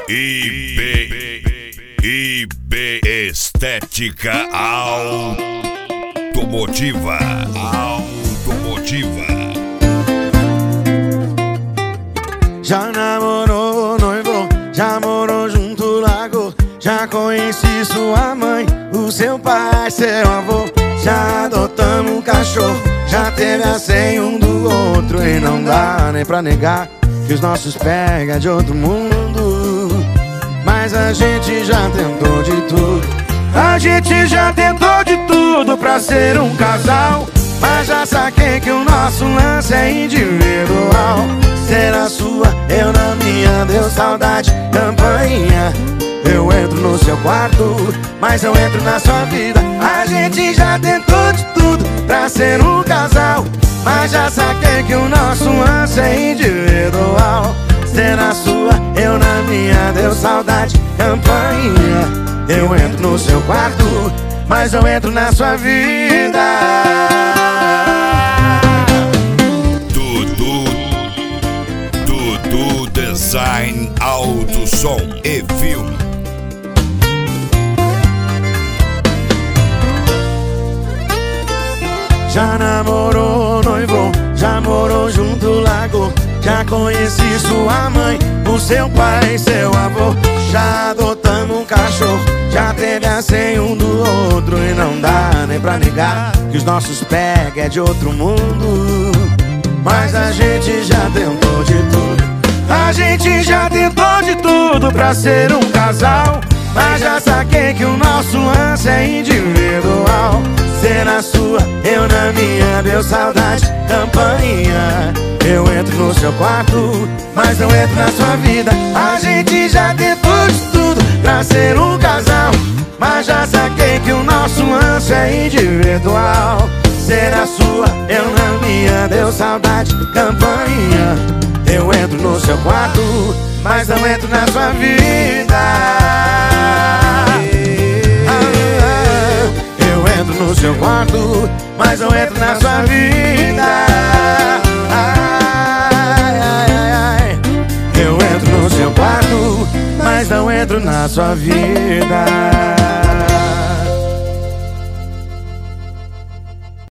IB Estética Automotiva. Já namorou, noivou, já morou junto, largou. Já conheci sua mãe, o seu pai, seu avô. Já adotamos um cachorro, já teve a senha um do outro. E não dá nem pra negar que os nossos pega de outro mundo. Mas a gente já tentou de tudo. A gente já tentou de tudo pra ser um casal. Mas já saquei que o nosso lance é individual. Ser a sua, eu na minha, deu saudade, campainha. Eu entro no seu quarto, mas eu entro na sua vida. A gente já tentou de tudo pra ser um casal. Mas já saquei que o nosso lance é individual. Ser a sua, eu na minha, deu saudade, campainha. Eu entro no seu quarto, mas eu entro na sua vida. Dudu Design, Auto, Som e Filme. Já namorou, noivou, já morou junto, largou. Já conheci sua mãe, o seu pai, seu avô. Já adotamos um cachorro, já teve a senha um do outro. E não dá nem pra negar que os nossos pega é de outro mundo. Mas a gente já tentou de tudo. A gente já tentou de tudo pra ser um casal. Mas já saquei que o nosso lance é individual. Ser na sua, eu na minha, deu saudade, campainha. Eu entro no seu quarto, mas não entro na sua vida. A gente já tentou de tudo pra ser um casal. Mas já saquei que o nosso lance é individual. Ser a sua, eu na minha, deu saudade, campainha. Eu entro no seu quarto, mas não entro na sua vida. Eu entro no seu quarto, mas não entro na sua vida. Eu entro no seu quarto, mas não entro na sua vida.